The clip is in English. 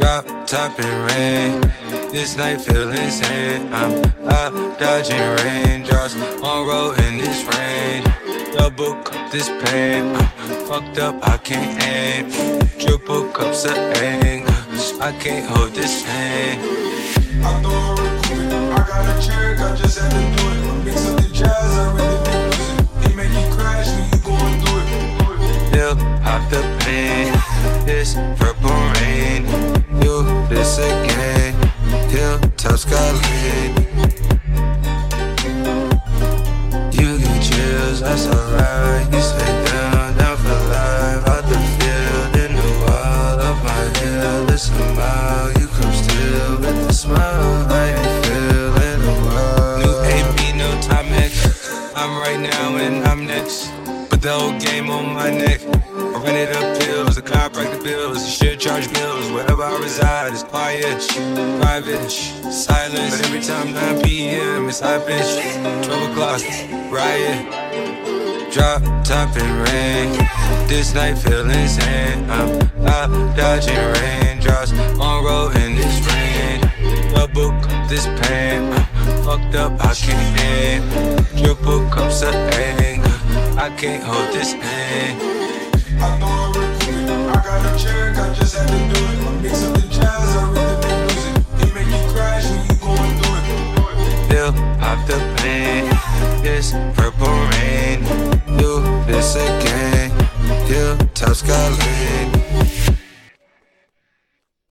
Drop top and rain. This night feel insane. I'm out dodging raindrops on road in this rain. Double cup this pain. Fucked up, I can't aim. Triple cups of anger. I can't hold this pain. I throw it real quick. I got a trick, I just had to do it. I mix up the jazz, I really been losing. He make you crash when you going through it. Feel out the pain. This purple rain. You this again. Hilltop skyline. You get chills, that's alright. You stay down for life. Out the field, in the wild of my hill. Listen loud, you come still with a smile. I ain't feeling the world. New AP, no time X. I'm right now and I'm next. Put the whole game on my neck. I run it up pills, the car break the bills, the shit charge bills. Wherever I reside, it's quiet, private, silence. But every time 9 p.m. it's high pitch. 12 o'clock, riot. Drop top and rain. This night feel insane. I'm out dodging raindrops on road in this rain. Double cup this pain. Fucked up, I can't aim. Triple cups of anger. I can't hold this pain. I throw it real